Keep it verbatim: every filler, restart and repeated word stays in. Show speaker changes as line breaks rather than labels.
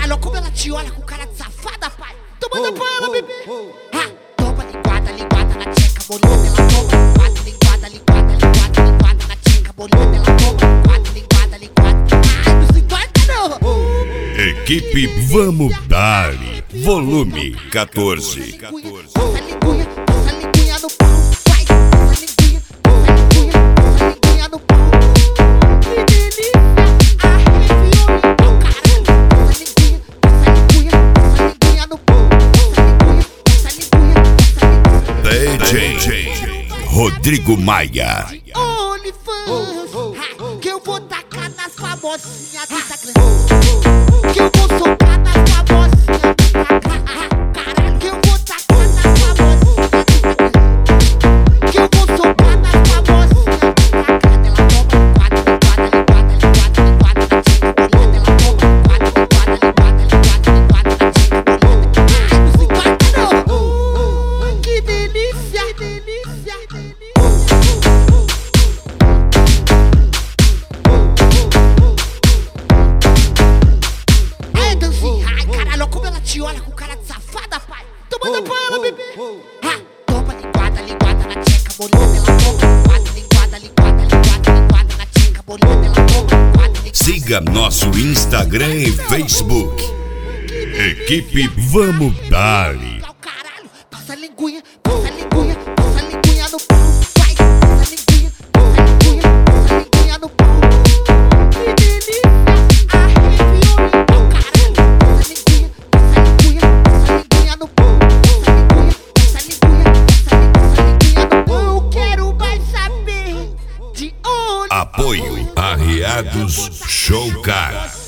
caralho, como ela te olha com cara de safada, pai. Então manda pra ela, bebê. Ah, toma linguada, linguada na tcheca, bolinha dela toma. Linguada, linguada, linguada, linguada, linguada na tcheca, bolinha dela toma. Linguada, linguada, linguada. Ai, não se importa não.
Equipe Vamos Dar, volume quatorze.
Passa linguinha, passa linguinha no pau. Vai, passa linguinha, passa linguinha, passa linguinha no pau. Que delícia, arrepiou meu caralho. Passa linguinha, passa linguinha, passa linguinha no pau. Passa linguinha, passa linguinha, passa linguinha.
D J Rodrigo Maia.
OnlyFans, que eu vou tacar nas famosinhas do Instagram. Que eu vou soltar nas famosinhas do Instagram. Caralho, que eu vou tacar nas famosinhas do Instagram. Que eu vou soltar nas famosinhas do Instagram. Ela toma linguada, linguada, linguada, linguada, linguada na tcheca, bolinha. Ela toma linguada, linguada, linguada, linguada, linguada na tcheca, bolinha. Ai, não se importa não. Que delícia, que delícia, que delícia. Como ela te olha com cara de safada, pai. Então manda pra ela, bebê. Ah, toma linguada, linguada na tcheca, bolinha dela toma. Linguada, linguada, linguada, linguada, linguada na tcheca, bolinha dela toma. Linguada, linguada.
Siga nosso Instagram e Facebook. Equipe Vamos Dar.
Caralho, passa linguinha, passa linguinha, passa linguinha no pau. Vai, passa linguinha, passa linguinha, passa linguinha no pau. Que delícia, arrepiou meu caralho. Passa linguinha, passa linguinha, passa linguinha no pau. Passa linguinha, passa linguinha, passa linguinha no pau. Eu quero mais saber de onde.
Apoio Arriados Showcar.